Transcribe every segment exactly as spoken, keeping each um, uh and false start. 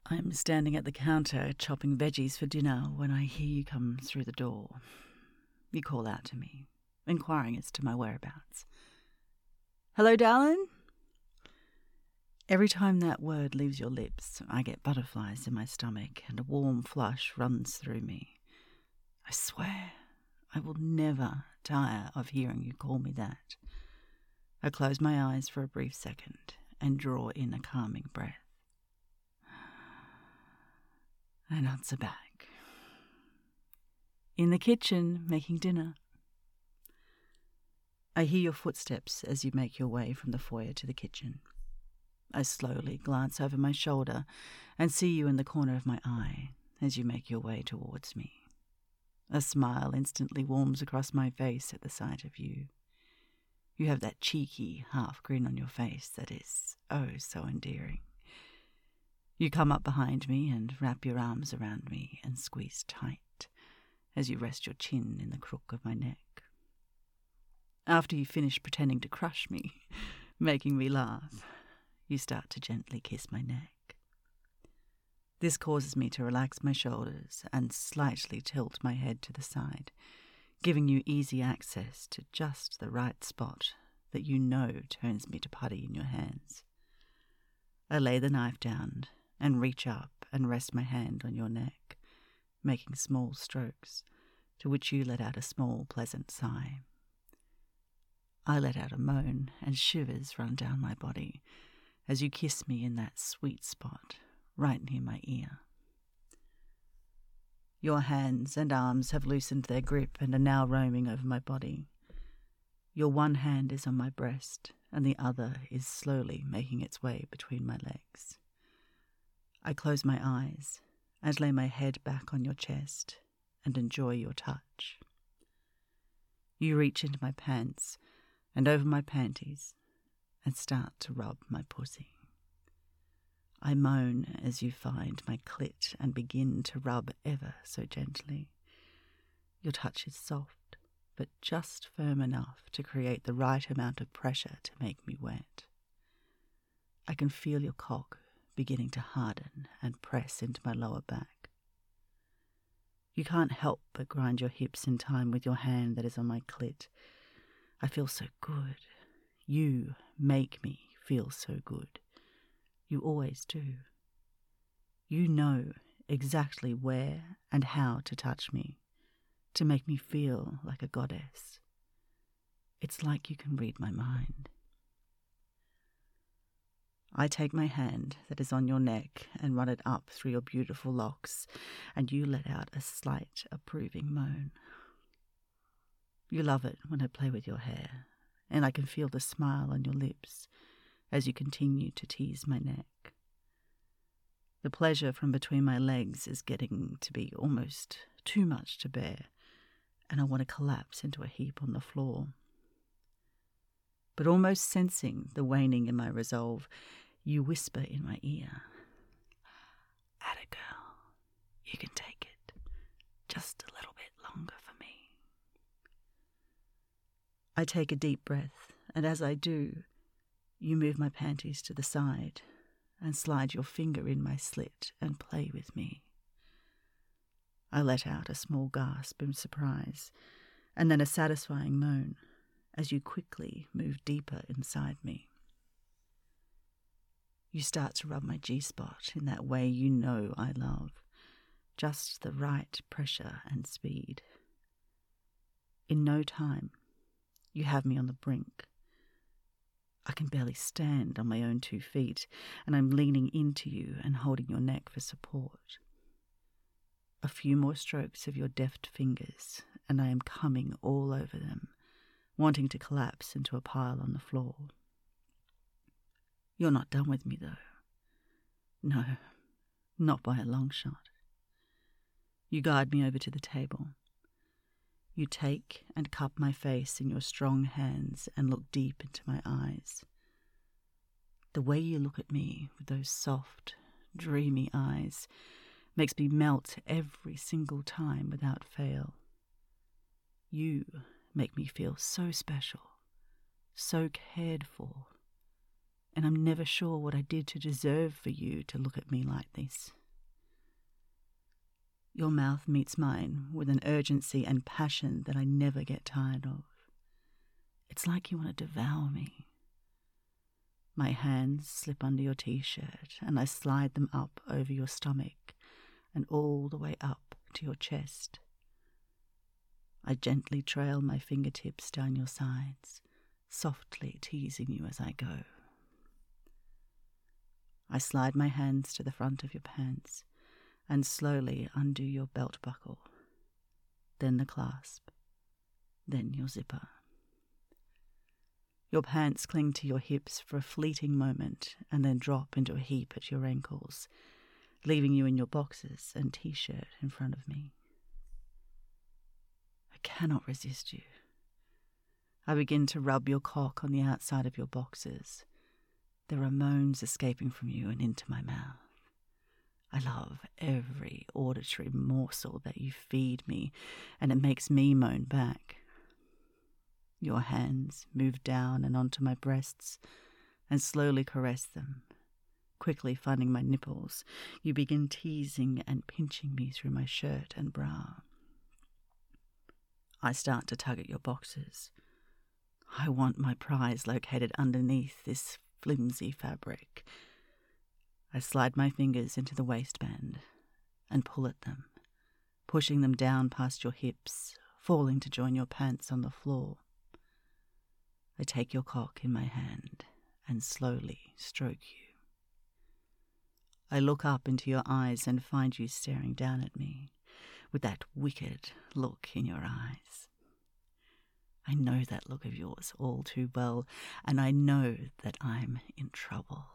I'm standing at the counter chopping veggies for dinner when I hear you come through the door. You call out to me, inquiring as to my whereabouts. Hello, darling? Every time that word leaves your lips, I get butterflies in my stomach and a warm flush runs through me. I swear, I will never tire of hearing you call me that. I close my eyes for a brief second and draw in a calming breath. And answer back. In the kitchen, making dinner. I hear your footsteps as you make your way from the foyer to the kitchen. I slowly glance over my shoulder and see you in the corner of my eye as you make your way towards me. A smile instantly warms across my face at the sight of you. You have that cheeky half grin on your face that is oh so endearing. You come up behind me and wrap your arms around me and squeeze tight as you rest your chin in the crook of my neck. After you finish pretending to crush me, making me laugh, you start to gently kiss my neck. This causes me to relax my shoulders and slightly tilt my head to the side, giving you easy access to just the right spot that you know turns me to putty in your hands. I lay the knife down and reach up and rest my hand on your neck, making small strokes, to which you let out a small, pleasant sigh. I let out a moan and shivers run down my body as you kiss me in that sweet spot right near my ear. Your hands and arms have loosened their grip and are now roaming over my body. Your one hand is on my breast and the other is slowly making its way between my legs. I close my eyes and lay my head back on your chest and enjoy your touch. You reach into my pants and over my panties and start to rub my pussy. I moan as you find my clit and begin to rub ever so gently. Your touch is soft, but just firm enough to create the right amount of pressure to make me wet. I can feel your cock beginning to harden and press into my lower back. You can't help but grind your hips in time with your hand that is on my clit. I feel so good. You make me feel so good. You always do. You know exactly where and how to touch me, to make me feel like a goddess. It's like you can read my mind. I take my hand that is on your neck and run it up through your beautiful locks, and you let out a slight, approving moan. You love it when I play with your hair, and I can feel the smile on your lips as you continue to tease my neck. The pleasure from between my legs is getting to be almost too much to bear, and I want to collapse into a heap on the floor. But almost sensing the waning in my resolve, you whisper in my ear, "Atta girl, you can take it. Just a little bit longer for me." I take a deep breath, and as I do, you move my panties to the side and slide your finger in my slit and play with me. I let out a small gasp in surprise, and then a satisfying moan as you quickly move deeper inside me. You start to rub my G-spot in that way you know I love, just the right pressure and speed. In no time, you have me on the brink. I can barely stand on my own two feet, and I'm leaning into you and holding your neck for support. A few more strokes of your deft fingers, and I am coming all over them, wanting to collapse into a pile on the floor. You're not done with me, though. No, not by a long shot. You guide me over to the table. You take and cup my face in your strong hands and look deep into my eyes. The way you look at me with those soft, dreamy eyes makes me melt every single time without fail. You make me feel so special, so cared for, and I'm never sure what I did to deserve for you to look at me like this. Your mouth meets mine with an urgency and passion that I never get tired of. It's like you want to devour me. My hands slip under your t-shirt and I slide them up over your stomach and all the way up to your chest. I gently trail my fingertips down your sides, softly teasing you as I go. I slide my hands to the front of your pants and slowly undo your belt buckle, then the clasp, then your zipper. Your pants cling to your hips for a fleeting moment and then drop into a heap at your ankles, leaving you in your boxers and t-shirt in front of me. I cannot resist you. I begin to rub your cock on the outside of your boxers. There are moans escaping from you and into my mouth. I love every auditory morsel that you feed me, and it makes me moan back. Your hands move down and onto my breasts and slowly caress them. Quickly finding my nipples, you begin teasing and pinching me through my shirt and bra. I start to tug at your boxers. I want my prize located underneath this flimsy fabric. I slide my fingers into the waistband and pull at them, pushing them down past your hips, falling to join your pants on the floor. I take your cock in my hand and slowly stroke you. I look up into your eyes and find you staring down at me with that wicked look in your eyes. I know that look of yours all too well, and I know that I'm in trouble.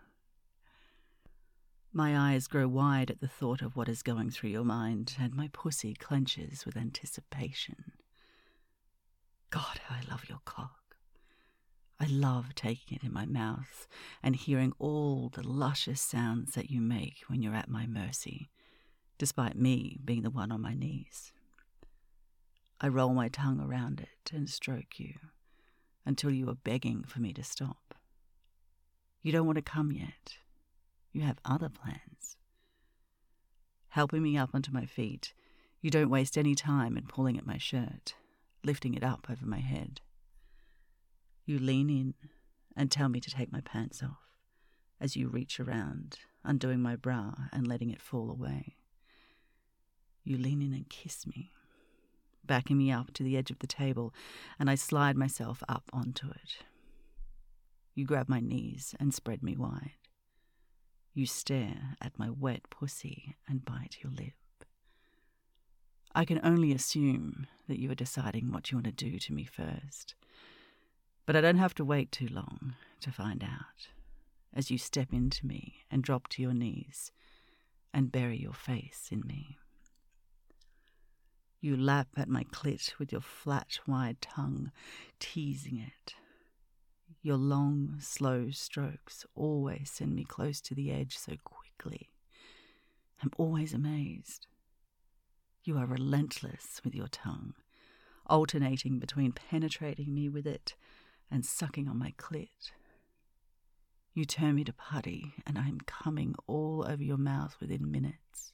My eyes grow wide at the thought of what is going through your mind, and my pussy clenches with anticipation. God, how I love your cock. I love taking it in my mouth and hearing all the luscious sounds that you make when you're at my mercy, despite me being the one on my knees. I roll my tongue around it and stroke you until you are begging for me to stop. You don't want to come yet. You have other plans. Helping me up onto my feet, you don't waste any time in pulling at my shirt, lifting it up over my head. You lean in and tell me to take my pants off as you reach around, undoing my bra and letting it fall away. You lean in and kiss me, backing me up to the edge of the table, and I slide myself up onto it. You grab my knees and spread me wide. You stare at my wet pussy and bite your lip. I can only assume that you are deciding what you want to do to me first. But I don't have to wait too long to find out, as you step into me and drop to your knees and bury your face in me. You lap at my clit with your flat, wide tongue, teasing it. Your long, slow strokes always send me close to the edge so quickly. I'm always amazed. You are relentless with your tongue, alternating between penetrating me with it and sucking on my clit. You turn me to putty, and I am coming all over your mouth within minutes.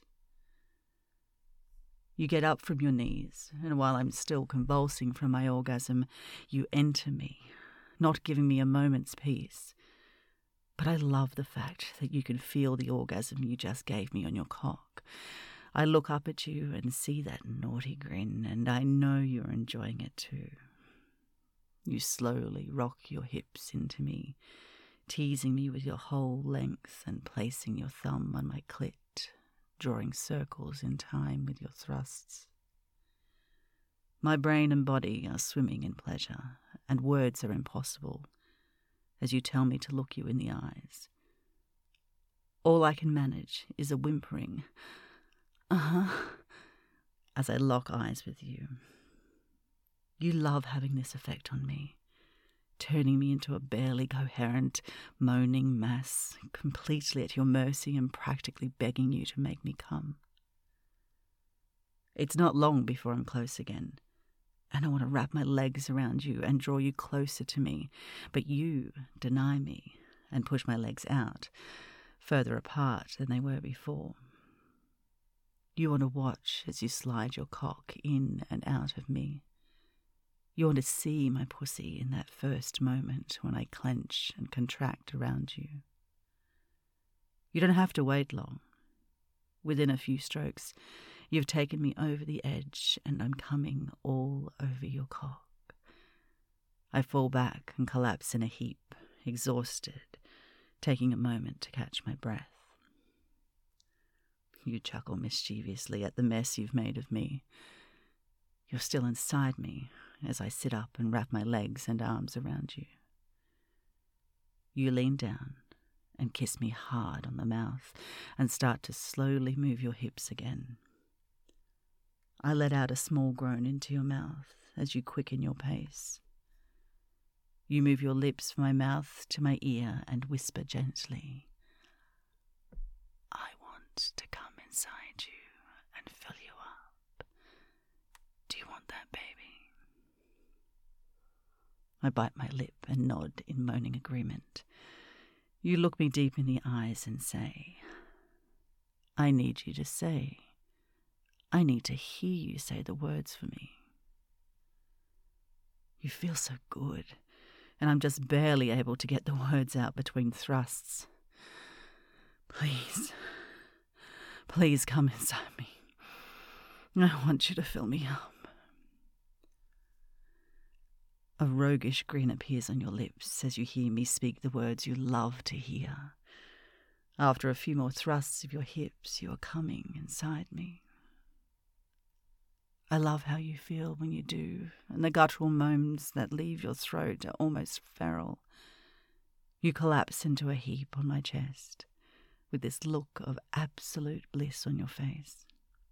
You get up from your knees, and while I'm still convulsing from my orgasm, you enter me, not giving me a moment's peace. But I love the fact that you can feel the orgasm you just gave me on your cock. I look up at you and see that naughty grin, and I know you're enjoying it too. You slowly rock your hips into me, teasing me with your whole length and placing your thumb on my clit, drawing circles in time with your thrusts. My brain and body are swimming in pleasure, and words are impossible, as you tell me to look you in the eyes. All I can manage is a whimpering, uh-huh, as I lock eyes with you. You love having this effect on me, turning me into a barely coherent, moaning mass, completely at your mercy and practically begging you to make me come. It's not long before I'm close again, and I want to wrap my legs around you and draw you closer to me, but you deny me and push my legs out, further apart than they were before. You want to watch as you slide your cock in and out of me. You want to see my pussy in that first moment when I clench and contract around you. You don't have to wait long. Within a few strokes, you've taken me over the edge and I'm coming all over your cock. I fall back and collapse in a heap, exhausted, taking a moment to catch my breath. You chuckle mischievously at the mess you've made of me. You're still inside me as I sit up and wrap my legs and arms around you. You lean down and kiss me hard on the mouth and start to slowly move your hips again. I let out a small groan into your mouth as you quicken your pace. You move your lips from my mouth to my ear and whisper gently, I want to come inside you and fill you up. Do you want that, baby? I bite my lip and nod in moaning agreement. You look me deep in the eyes and say, I need you to say, I need to hear you say the words for me. You feel so good, and I'm just barely able to get the words out between thrusts. Please, please come inside me. I want you to fill me up. A roguish grin appears on your lips as you hear me speak the words you love to hear. After a few more thrusts of your hips, you are coming inside me. I love how you feel when you do, and the guttural moans that leave your throat are almost feral. You collapse into a heap on my chest, with this look of absolute bliss on your face.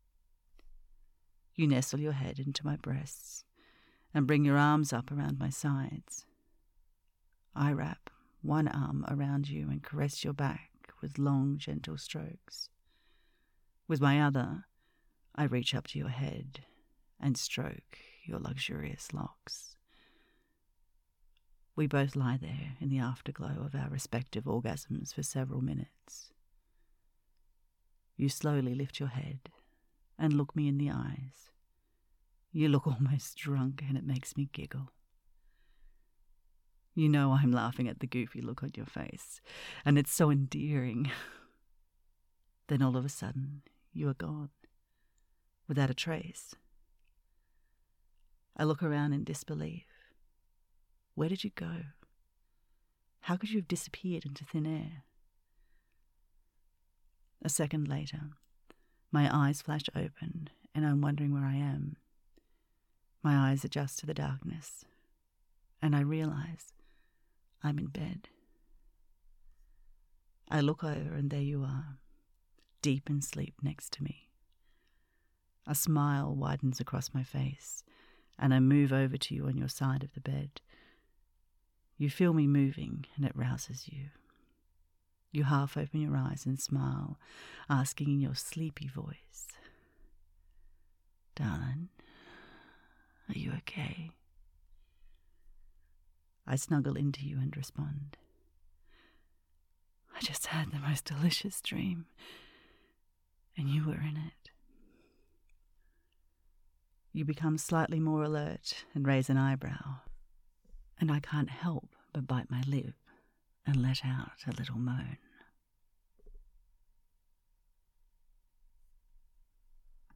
You nestle your head into my breasts and bring your arms up around my sides. I wrap one arm around you and caress your back with long, gentle strokes. With my other, I reach up to your head and stroke your luxurious locks. We both lie there in the afterglow of our respective orgasms for several minutes. You slowly lift your head and look me in the eyes. You look almost drunk and it makes me giggle. You know I'm laughing at the goofy look on your face, and it's so endearing. Then all of a sudden, you are gone, without a trace. I look around in disbelief. Where did you go? How could you have disappeared into thin air? A second later, my eyes flash open and I'm wondering where I am. My eyes adjust to the darkness, and I realize I'm in bed. I look over and there you are, deep in sleep next to me. A smile widens across my face, and I move over to you on your side of the bed. You feel me moving, and it rouses you. You half open your eyes and smile, asking in your sleepy voice, Darling, are you okay? I snuggle into you and respond, I just had the most delicious dream, and you were in it. You become slightly more alert and raise an eyebrow, and I can't help but bite my lip and let out a little moan.